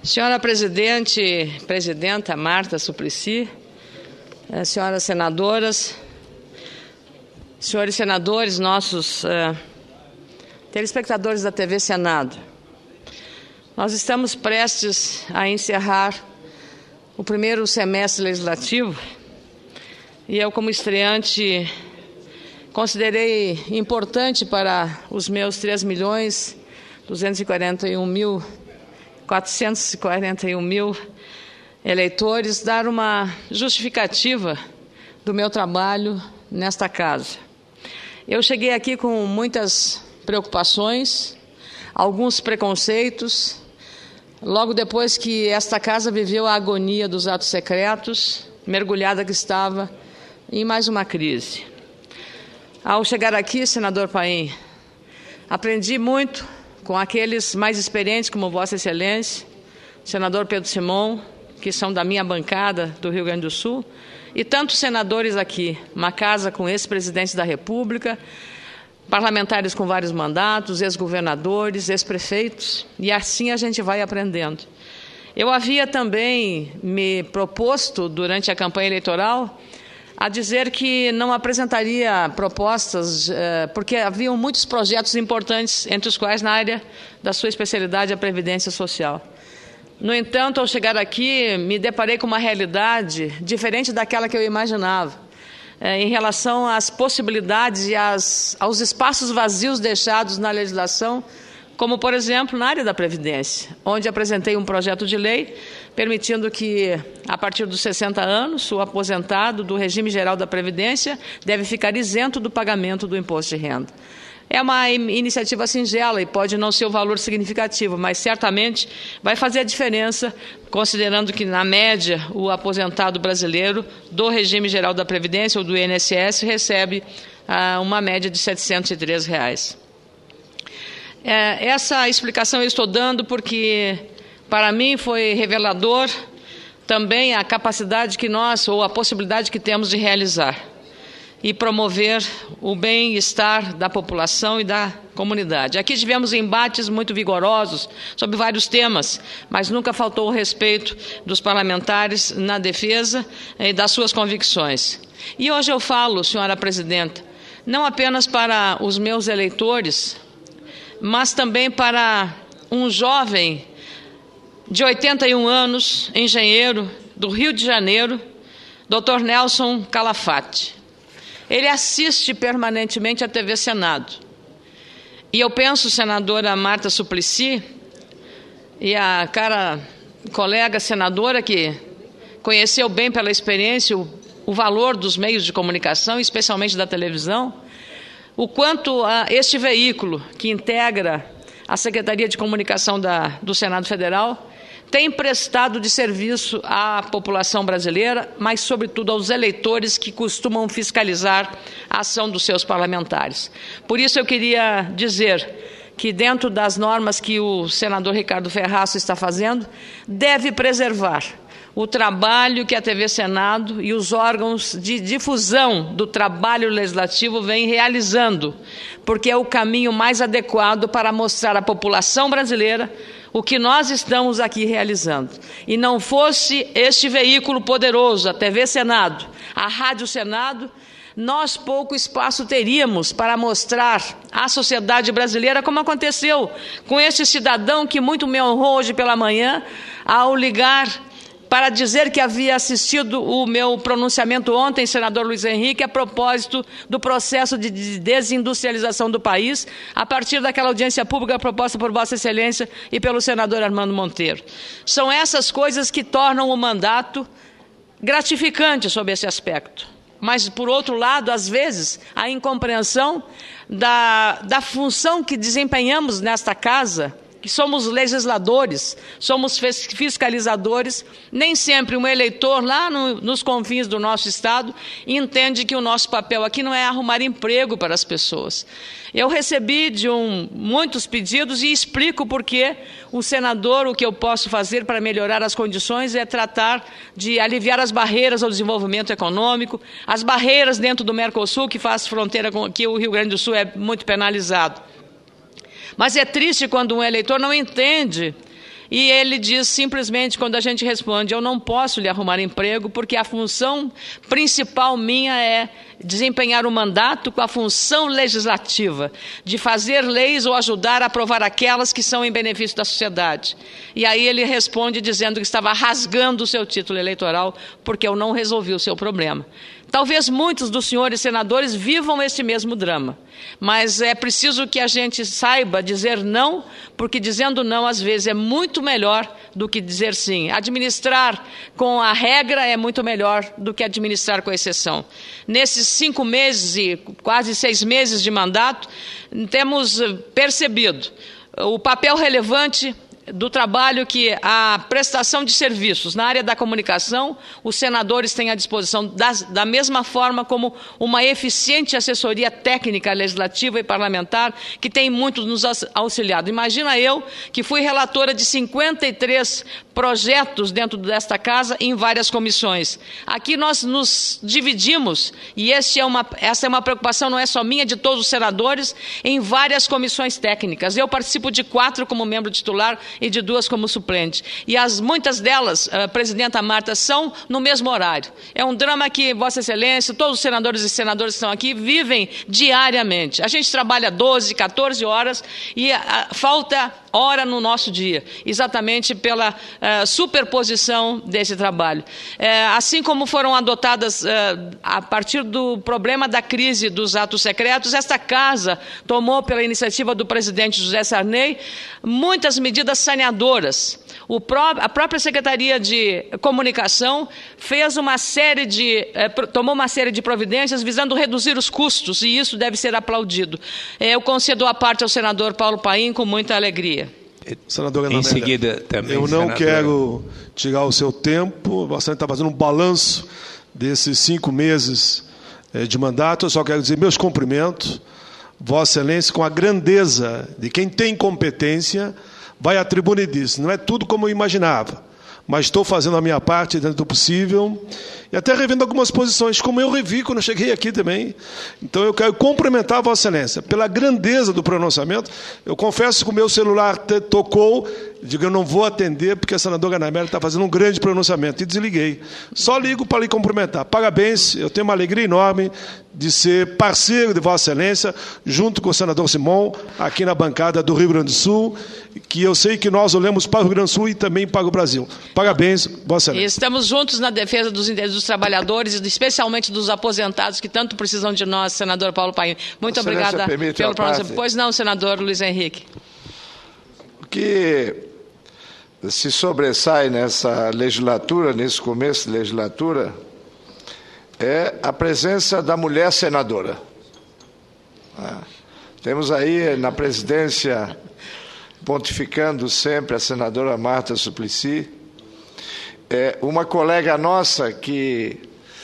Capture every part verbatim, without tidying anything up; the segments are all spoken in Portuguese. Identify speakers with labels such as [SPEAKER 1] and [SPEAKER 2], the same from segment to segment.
[SPEAKER 1] Senhora Presidente, Presidenta Marta Suplicy, senhoras senadoras, senhores senadores, nossos uh, telespectadores da T V Senado, nós estamos prestes a encerrar o primeiro semestre legislativo e eu, como estreante, considerei importante para os meus três milhões duzentos e quarenta e um mil quatrocentos e quarenta e um mil eleitores dar uma justificativa do meu trabalho nesta casa. Eu cheguei aqui com muitas preocupações, alguns preconceitos, logo depois que esta casa viveu a agonia dos atos secretos, mergulhada que estava em mais uma crise. Ao chegar aqui, senador Paim, aprendi muito com aqueles mais experientes, como Vossa Excelência, senador Pedro Simão, que são da minha bancada do Rio Grande do Sul, e tantos senadores aqui, uma casa com ex-presidentes da República, parlamentares com vários mandatos, ex-governadores, ex-prefeitos, e assim a gente vai aprendendo. Eu havia também me proposto, durante a campanha eleitoral, a dizer que não apresentaria propostas, eh, porque haviam muitos projetos importantes, entre os quais na área da sua especialidade, a Previdência Social. No entanto, ao chegar aqui, me deparei com uma realidade diferente daquela que eu imaginava, eh, em relação às possibilidades e às, aos espaços vazios deixados na legislação, como, por exemplo, na área da Previdência, onde apresentei um projeto de lei permitindo que, a partir dos sessenta anos, o aposentado do regime geral da Previdência deve ficar isento do pagamento do imposto de renda. É uma iniciativa singela e pode não ser o valor significativo, mas certamente vai fazer a diferença, considerando que, na média, o aposentado brasileiro do regime geral da Previdência ou do I N S S recebe ah, uma média de setecentos e três reais. É, essa explicação eu estou dando porque, para mim, foi revelador também a capacidade que nós, ou a possibilidade que temos de realizar e promover o bem-estar da população e da comunidade. Aqui tivemos embates muito vigorosos sobre vários temas, mas nunca faltou o respeito dos parlamentares na defesa e das suas convicções. E hoje eu falo, senhora Presidenta, não apenas para os meus eleitores, mas também para um jovem de oitenta e um anos, engenheiro do Rio de Janeiro, doutor Nelson Calafate. Ele assiste permanentemente à T V Senado. E eu penso, senadora Marta Suplicy, e a cara colega senadora que conheceu bem pela experiência o, o valor dos meios de comunicação, especialmente da televisão, o quanto a este veículo que integra a Secretaria de Comunicação da, do Senado Federal tem prestado de serviço à população brasileira, mas, sobretudo, aos eleitores que costumam fiscalizar a ação dos seus parlamentares. Por isso, eu queria dizer que, dentro das normas que o senador Ricardo Ferraço está fazendo, deve preservar o trabalho que a T V Senado e os órgãos de difusão do trabalho legislativo vêm realizando, porque é o caminho mais adequado para mostrar à população brasileira o que nós estamos aqui realizando. E não fosse este veículo poderoso, a T V Senado, a Rádio Senado, nós pouco espaço teríamos para mostrar à sociedade brasileira como aconteceu com este cidadão que muito me honrou hoje pela manhã ao ligar para dizer que havia assistido o meu pronunciamento ontem, senador Luiz Henrique, a propósito do processo de desindustrialização do país, a partir daquela audiência pública proposta por Vossa Excelência e pelo senador Armando Monteiro. São essas coisas que tornam o mandato gratificante sob esse aspecto. Mas, por outro lado, às vezes, a incompreensão da, da função que desempenhamos nesta casa, que somos legisladores, somos fiscalizadores, nem sempre um eleitor lá no, nos confins do nosso Estado entende que o nosso papel aqui não é arrumar emprego para as pessoas. Eu recebi de um, muitos pedidos e explico por que o senador, o que eu posso fazer para melhorar as condições é tratar de aliviar as barreiras ao desenvolvimento econômico, as barreiras dentro do Mercosul, que faz fronteira com que o Rio Grande do Sul é muito penalizado. Mas é triste quando um eleitor não entende E ele diz simplesmente, quando a gente responde, eu não posso lhe arrumar emprego, porque a função principal minha é desempenhar o mandato com a função legislativa, de fazer leis ou ajudar a aprovar aquelas que são em benefício da sociedade. E aí ele responde dizendo que estava rasgando o seu título eleitoral, porque eu não resolvi o seu problema. Talvez muitos dos senhores senadores vivam esse mesmo drama, mas é preciso que a gente saiba dizer não, porque dizendo não, às vezes, é muito melhor do que dizer sim. Administrar com a regra é muito melhor do que administrar com a exceção. Nesses cinco meses e quase seis meses de mandato, temos percebido o papel relevante do trabalho que a prestação de serviços na área da comunicação, os senadores têm à disposição das, da mesma forma como uma eficiente assessoria técnica, legislativa e parlamentar, que tem muito nos auxiliado. Imagina eu, que fui relatora de cinquenta e três projetos dentro desta casa em várias comissões. Aqui nós nos dividimos, e esse é uma, essa é uma preocupação, não é só minha, de todos os senadores, em várias comissões técnicas. Eu participo de quatro como membro titular e de duas como suplente. E as, muitas delas, a presidenta Marta, são no mesmo horário. É um drama que Vossa Excelência, todos os senadores e senadoras que estão aqui, vivem diariamente. A gente trabalha doze, quatorze horas e a, a, falta hora no nosso dia, exatamente pela uh, superposição desse trabalho. Uh, assim como foram adotadas, uh, a partir do problema da crise dos atos secretos, esta casa tomou, pela iniciativa do presidente José Sarney, muitas medidas saneadoras. O pró a própria Secretaria de Comunicação fez uma série de, eh, tomou uma série de providências visando reduzir os custos, e isso deve ser aplaudido. Eh, eu concedo a parte ao senador Paulo Paim com muita alegria.
[SPEAKER 2] Senadora Ana
[SPEAKER 3] em
[SPEAKER 2] Amélia,
[SPEAKER 3] seguida também,
[SPEAKER 2] eu não
[SPEAKER 3] senadora.
[SPEAKER 2] quero tirar o seu tempo, você está fazendo um balanço desses cinco meses eh, de mandato, eu só quero dizer meus cumprimentos, Vossa Excelência, com a grandeza de quem tem competência, vai à tribuna e diz, não é tudo como eu imaginava, mas estou fazendo a minha parte dentro do possível, e até revendo algumas posições, como eu revi quando eu cheguei aqui também. Então eu quero cumprimentar a Vossa Excelência pela grandeza do pronunciamento. Eu confesso que o meu celular tocou, digo, eu não vou atender, porque a senadora Ana Amélia está fazendo um grande pronunciamento, e desliguei. Só ligo para lhe cumprimentar. Parabéns, eu tenho uma alegria enorme de ser parceiro de Vossa Excelência, junto com o senador Simão, aqui na bancada do Rio Grande do Sul, que eu sei que nós olhamos para o Rio Grande do Sul e também para o Brasil. Parabéns, Vossa Excelência.
[SPEAKER 1] Estamos juntos na defesa dos interesses dos trabalhadores, especialmente dos aposentados, que tanto precisam de nós, senador Paulo Paim. Muito
[SPEAKER 4] Vossa
[SPEAKER 1] obrigada pelo pronunciamento.
[SPEAKER 4] parte.
[SPEAKER 1] Pois não, senador Luiz Henrique.
[SPEAKER 4] O que se sobressai nessa legislatura, nesse começo de legislatura, é a presença da mulher senadora. Ah, temos aí na presidência, pontificando sempre, a senadora Marta Suplicy, é, uma colega nossa que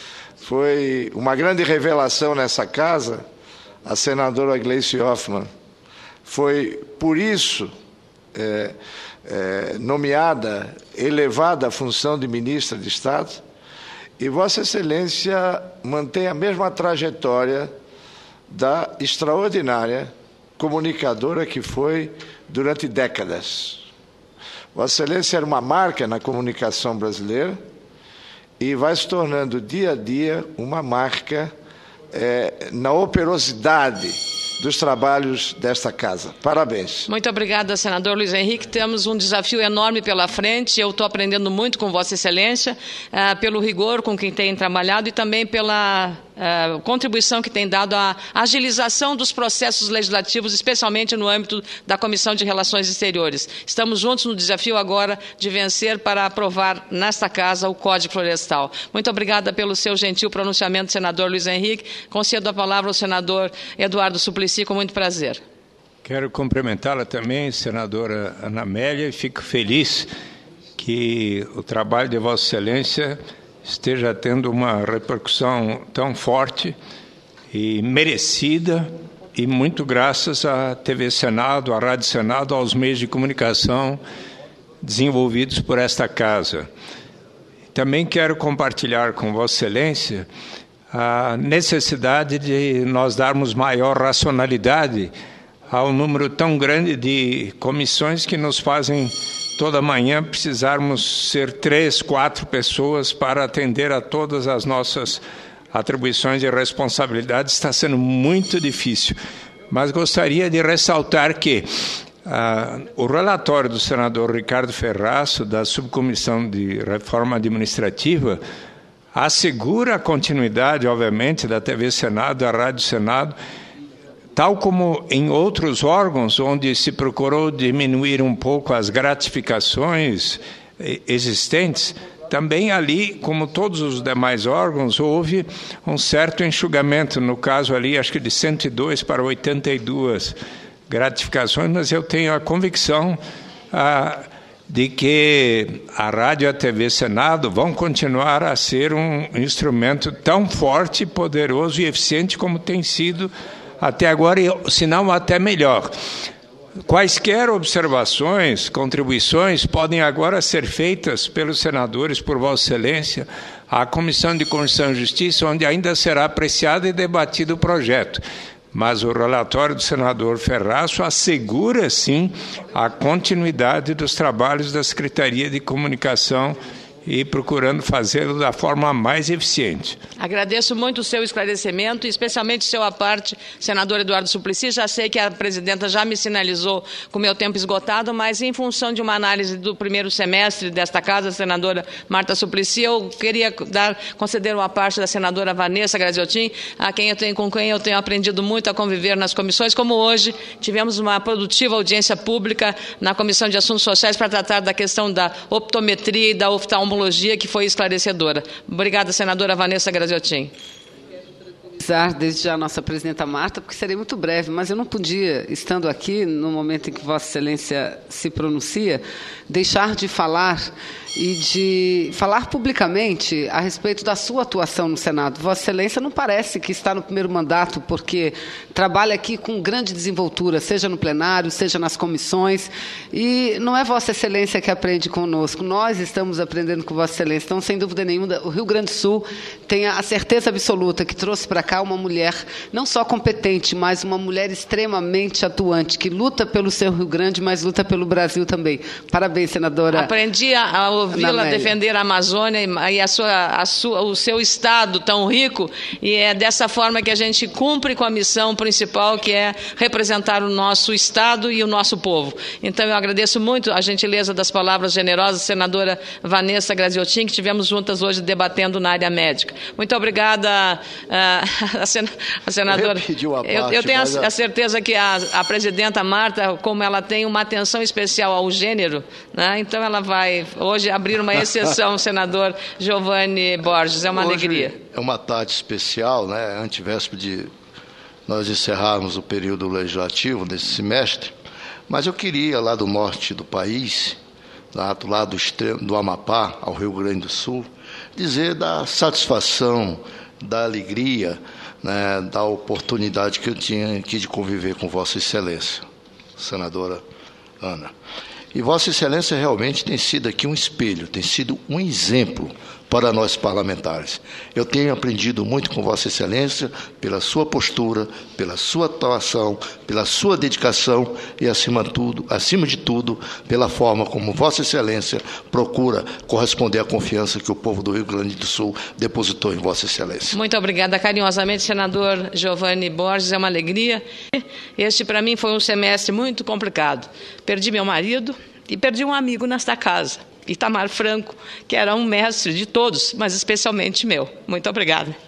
[SPEAKER 4] foi uma grande revelação nessa casa, a senadora Gleice Hoffmann. Foi por isso é, é, nomeada, elevada à função de ministra de Estado, e Vossa Excelência mantém a mesma trajetória da extraordinária comunicadora que foi durante décadas. Vossa Excelência era uma marca na comunicação brasileira e vai se tornando dia a dia uma marca é, na operosidade dos trabalhos desta casa. Parabéns.
[SPEAKER 1] Muito obrigada, senador Luiz Henrique. Temos um desafio enorme pela frente. Eu estou aprendendo muito com Vossa Excelência, uh, pelo rigor com quem tem trabalhado e também pela uh, contribuição que tem dado à agilização dos processos legislativos, especialmente no âmbito da Comissão de Relações Exteriores. Estamos juntos no desafio agora de vencer para aprovar nesta casa o Código Florestal. Muito obrigada pelo seu gentil pronunciamento, senador Luiz Henrique. Concedo a palavra ao senador Eduardo Suplicy, com muito prazer.
[SPEAKER 3] Quero cumprimentá-la também, senadora Ana Amélia, e fico feliz que o trabalho de Vossa Excelência esteja tendo uma repercussão tão forte e merecida, e muito graças à T V Senado, à Rádio Senado, aos meios de comunicação desenvolvidos por esta casa. Também quero compartilhar com Vossa Excelência a necessidade de nós darmos maior racionalidade ao número tão grande de comissões que nos fazem toda manhã precisarmos ser três, quatro pessoas para atender a todas as nossas atribuições e responsabilidades. Está sendo muito difícil. Mas gostaria de ressaltar que ah, o relatório do senador Ricardo Ferraço, da Subcomissão de Reforma Administrativa, assegura a continuidade, obviamente, da T V Senado, da Rádio Senado, tal como em outros órgãos, onde se procurou diminuir um pouco as gratificações existentes. Também ali, como todos os demais órgãos, houve um certo enxugamento, no caso ali, acho que de cento e dois para oitenta e duas gratificações, mas eu tenho a convicção ah, de que a Rádio e a T V Senado vão continuar a ser um instrumento tão forte, poderoso e eficiente como tem sido até agora, e se não até melhor. Quaisquer observações, contribuições, podem agora ser feitas pelos senadores, por Vossa Excelência, à Comissão de Constituição e Justiça, onde ainda será apreciado e debatido o projeto. Mas o relatório do senador Ferraço assegura, sim, a continuidade dos trabalhos da Secretaria de Comunicação e procurando fazê-lo da forma mais eficiente.
[SPEAKER 1] Agradeço muito o seu esclarecimento, e especialmente o seu à parte, senador Eduardo Suplicy. Já sei que a presidenta já me sinalizou com o meu tempo esgotado, mas em função de uma análise do primeiro semestre desta casa, a senadora Marta Suplicy, eu queria dar, conceder uma parte da senadora Vanessa Graziotin, a quem eu tenho, com quem eu tenho aprendido muito a conviver nas comissões, como hoje tivemos uma produtiva audiência pública na Comissão de Assuntos Sociais para tratar da questão da optometria e da oftalmologia, que foi esclarecedora. Obrigada, senadora Vanessa Graziotin.
[SPEAKER 5] Desde já a nossa presidenta Marta, porque serei muito breve, mas eu não podia, estando aqui, no momento em que Vossa Excelência se pronuncia, deixar de falar e de falar publicamente a respeito da sua atuação no Senado. Vossa Excelência não parece que está no primeiro mandato, porque trabalha aqui com grande desenvoltura, seja no plenário, seja nas comissões, e não é Vossa Excelência que aprende conosco, nós estamos aprendendo com Vossa Excelência. Então, sem dúvida nenhuma, o Rio Grande do Sul tem a certeza absoluta que trouxe para cá uma mulher não só competente, mas uma mulher extremamente atuante, que luta pelo seu Rio Grande, mas luta pelo Brasil também. Parabéns, senadora.
[SPEAKER 1] Aprendi a ouvi-la defender a Amazônia e a sua, a sua, o seu estado tão rico, e é dessa forma que a gente cumpre com a missão principal, que é representar o nosso estado e o nosso povo. Então, eu agradeço muito a gentileza das palavras generosas, senadora Vanessa Graziotin, que tivemos juntas hoje debatendo na área médica. Muito obrigada, a, sen, a senadora. Eu, parte, eu, eu tenho a, a certeza que a, a presidenta Marta, como ela tem uma atenção especial ao gênero, né, então ela vai hoje abrir uma exceção, senador Giovanni Borges. É uma hoje alegria.
[SPEAKER 6] É uma tarde especial, né, antevéspera de nós encerrarmos o período legislativo desse semestre, mas eu queria, lá do norte do país, lá do lado do, extremo, do Amapá ao Rio Grande do Sul, dizer da satisfação, da alegria, né, da oportunidade que eu tinha aqui de conviver com Vossa Excelência, senadora Ana. E Vossa Excelência realmente tem sido aqui um espelho, tem sido um exemplo para nós parlamentares. Eu tenho aprendido muito com Vossa Excelência pela sua postura, pela sua atuação, pela sua dedicação e, acima de tudo, acima de tudo, pela forma como Vossa Excelência procura corresponder à confiança que o povo do Rio Grande do Sul depositou em Vossa Excelência.
[SPEAKER 1] Muito obrigada carinhosamente, senador Giovanni Borges. É uma alegria. Este, para mim, foi um semestre muito complicado. Perdi meu marido e perdi um amigo nesta casa, Itamar Franco, que era um mestre de todos, mas especialmente meu. Muito obrigada.